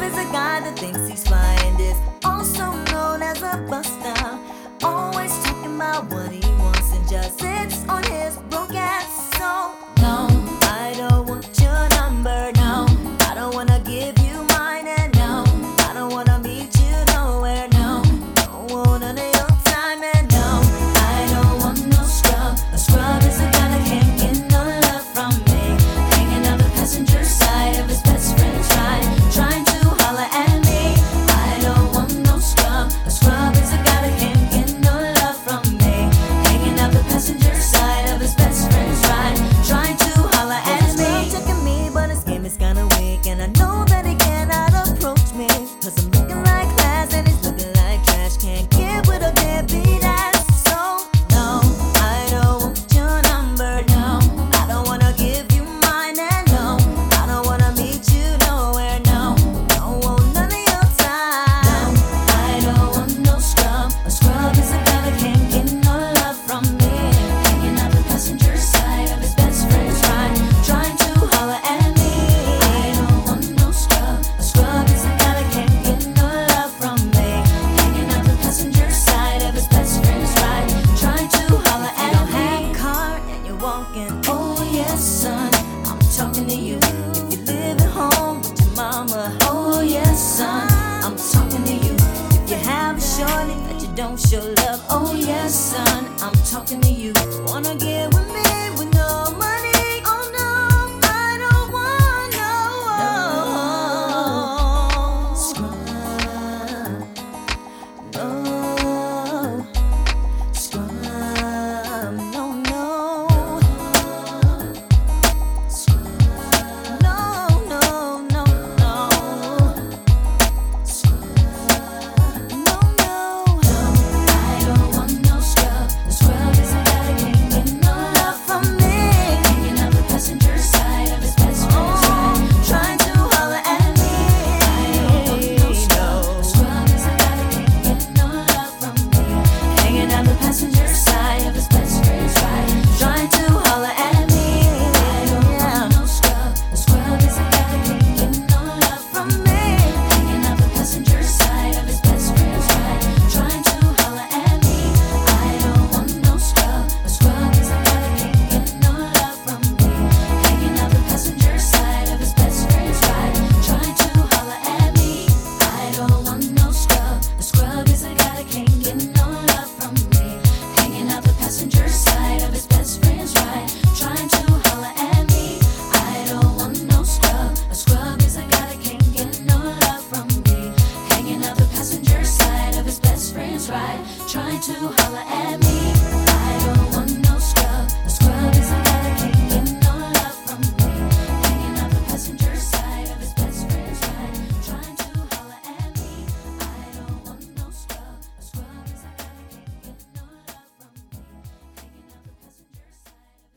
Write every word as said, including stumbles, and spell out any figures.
scrub is a guy that thinks he's fly and is also known as a buster. Always talking about what he wants and just sits on his broke ass. So no, I don't want your number. No, I don't wanna give you mine. And no, I don't wanna meet you nowhere. No, don't want none of your time. And no, I don't want no scrub. A scrub is a guy that can't get no love from me, hanging on the passenger side of his best friend's ride, trying to holler at me. I don't want no scrub. A scrub is a guy that can't get no love from me, hanging out the passenger side of his best friend's ride, trying to holler at me. He's checking me, but his game is kinda weak, and I know that he cannot approach me, cause I'm looking like class and he's looking like trash. Can't get with a deadbeat ass. So no, I don't want your number. No, I don't wanna give you mine. And no, I don't wanna meet you nowhere. No, don't want none of your time. No, I don't want no scrub. A scrub is a guy that can't get no love from me, hanging out the passenger side of his best friend's ride, trying to holler at me. I don't want no scrub. A scrub is a guy that can't get no love from me, hanging out the passenger side of his best friend's ride, trying to holler at me. You don't have a car and you're walking. Oh yes, son, I'm talking to you. If you live at home with your mama. Oh yes, son, I'm talking to you. If you have a shorty that you don't show love. Oh yes, son, I'm talking to you. Wanna get with me? With